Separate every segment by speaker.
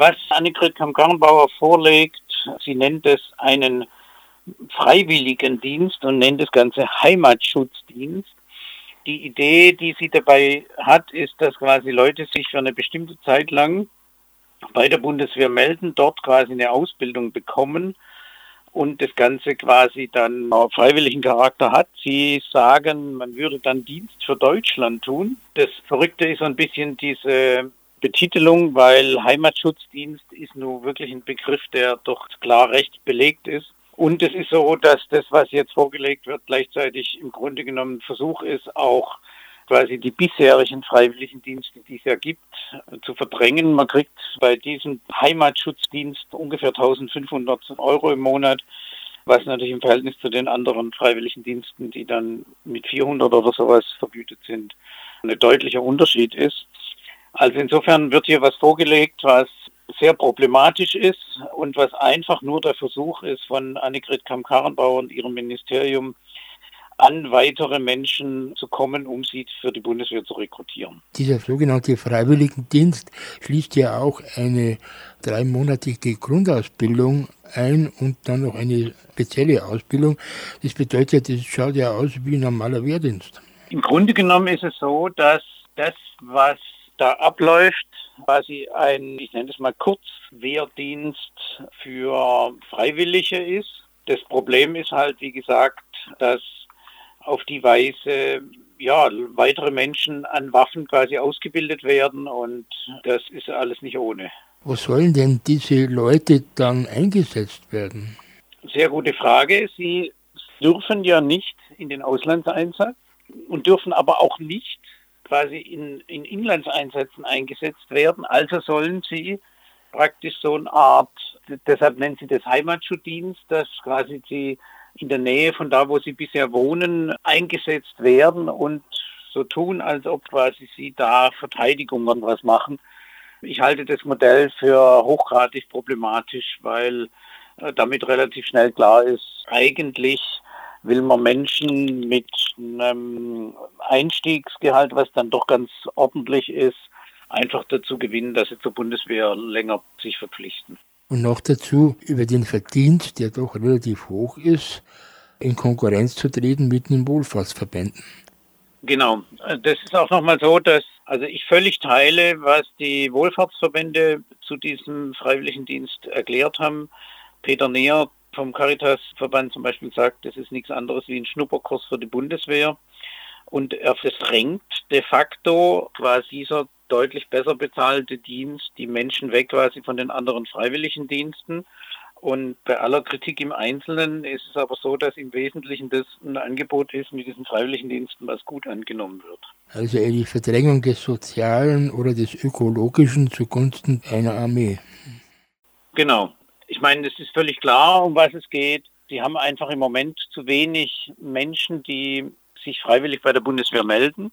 Speaker 1: Was Annegret Kramp-Karrenbauer vorlegt, sie nennt es einen Freiwilligendienst und nennt das Ganze Heimatschutzdienst. Die Idee, die sie dabei hat, ist, dass quasi Leute sich für eine bestimmte Zeit lang bei der Bundeswehr melden, dort quasi eine Ausbildung bekommen und das Ganze quasi dann freiwilligen Charakter hat. Sie sagen, man würde dann Dienst für Deutschland tun. Das Verrückte ist so ein bisschen diese Betitelung, weil Heimatschutzdienst ist nun wirklich ein Begriff, der doch klar recht belegt ist. Und es ist so, dass das, was jetzt vorgelegt wird, gleichzeitig im Grunde genommen ein Versuch ist, auch quasi die bisherigen Freiwilligendienste, die es ja gibt, zu verdrängen. Man kriegt bei diesem Heimatschutzdienst ungefähr 1.500 Euro im Monat, was natürlich im Verhältnis zu den anderen Freiwilligendiensten, die dann mit 400 oder sowas vergütet sind, ein deutlicher Unterschied ist. Also insofern wird hier was vorgelegt, was sehr problematisch ist und was einfach nur der Versuch ist von Annegret Kramp-Karrenbauer und ihrem Ministerium, an weitere Menschen zu kommen, um sie für die Bundeswehr zu rekrutieren.
Speaker 2: Dieser sogenannte Freiwilligendienst schließt ja auch eine 3-monatige Grundausbildung ein und dann noch eine spezielle Ausbildung. Das bedeutet, das schaut ja aus wie ein normaler Wehrdienst.
Speaker 1: Im Grunde genommen ist es so, dass das, was da abläuft, quasi ein, ich nenne es mal Kurzwehrdienst für Freiwillige ist. Das Problem ist halt, wie gesagt, dass auf die Weise weitere Menschen an Waffen quasi ausgebildet werden und das ist alles nicht ohne.
Speaker 2: Wo sollen denn diese Leute dann eingesetzt werden?
Speaker 1: Sehr gute Frage. Sie dürfen ja nicht in den Auslandseinsatz und dürfen aber auch nicht quasi in Inlandseinsätzen eingesetzt werden. Also sollen sie praktisch so eine Art, deshalb nennen sie das Heimatschutzdienst, dass quasi sie in der Nähe von da, wo sie bisher wohnen, eingesetzt werden und so tun, als ob quasi sie da Verteidigung und was machen. Ich halte das Modell für hochgradig problematisch, weil damit relativ schnell klar ist, eigentlich will man Menschen mit einem Einstiegsgehalt, was dann doch ganz ordentlich ist, einfach dazu gewinnen, dass sie zur Bundeswehr länger sich verpflichten.
Speaker 2: Und noch dazu über den Verdienst, der doch relativ hoch ist, in Konkurrenz zu treten mit den Wohlfahrtsverbänden.
Speaker 1: Genau. Das ist auch nochmal so, dass ich völlig teile, was die Wohlfahrtsverbände zu diesem Freiwilligendienst erklärt haben. Peter Neher vom Caritasverband zum Beispiel sagt, das ist nichts anderes wie ein Schnupperkurs für die Bundeswehr. Und das drängt de facto quasi dieser deutlich besser bezahlte Dienst die Menschen weg quasi von den anderen Freiwilligendiensten. Und bei aller Kritik im Einzelnen ist es aber so, dass im Wesentlichen das ein Angebot ist mit diesen Freiwilligendiensten, was gut angenommen wird.
Speaker 2: Also die Verdrängung des Sozialen oder des Ökologischen zugunsten einer Armee.
Speaker 1: Genau. Ich meine, es ist völlig klar, um was es geht. Sie haben einfach im Moment zu wenig Menschen, die sich freiwillig bei der Bundeswehr melden.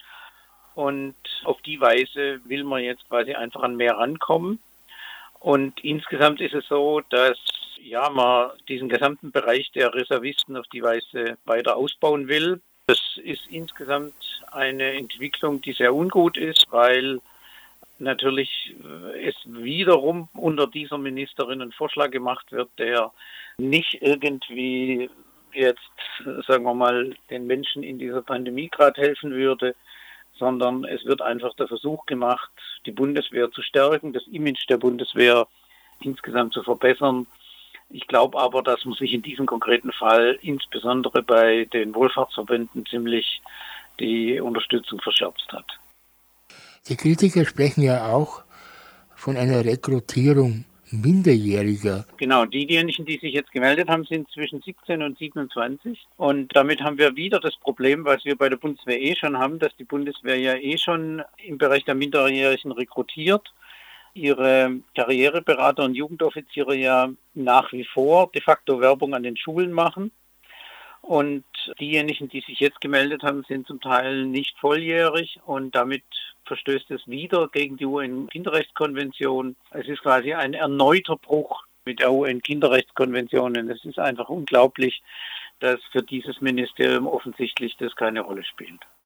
Speaker 1: Und auf die Weise will man jetzt quasi einfach an mehr rankommen. Und insgesamt ist es so, dass man diesen gesamten Bereich der Reservisten auf die Weise weiter ausbauen will. Das ist insgesamt eine Entwicklung, die sehr ungut ist, weil natürlich es wiederum unter dieser Ministerin ein Vorschlag gemacht wird, der nicht irgendwie jetzt, sagen wir mal, den Menschen in dieser Pandemie gerade helfen würde, sondern es wird einfach der Versuch gemacht, die Bundeswehr zu stärken, das Image der Bundeswehr insgesamt zu verbessern. Ich glaube aber, dass man sich in diesem konkreten Fall insbesondere bei den Wohlfahrtsverbänden ziemlich die Unterstützung verscherzt hat.
Speaker 2: Die Kritiker sprechen ja auch von einer Rekrutierung Minderjähriger.
Speaker 1: Genau, diejenigen, die sich jetzt gemeldet haben, sind zwischen 17 und 27. Und damit haben wir wieder das Problem, was wir bei der Bundeswehr schon haben, dass die Bundeswehr ja schon im Bereich der Minderjährigen rekrutiert. Ihre Karriereberater und Jugendoffiziere ja nach wie vor de facto Werbung an den Schulen machen. Und diejenigen, die sich jetzt gemeldet haben, sind zum Teil nicht volljährig und damit verstößt es wieder gegen die UN-Kinderrechtskonvention. Es ist quasi ein erneuter Bruch mit der UN-Kinderrechtskonvention und es ist einfach unglaublich, dass für dieses Ministerium offensichtlich das keine Rolle spielt.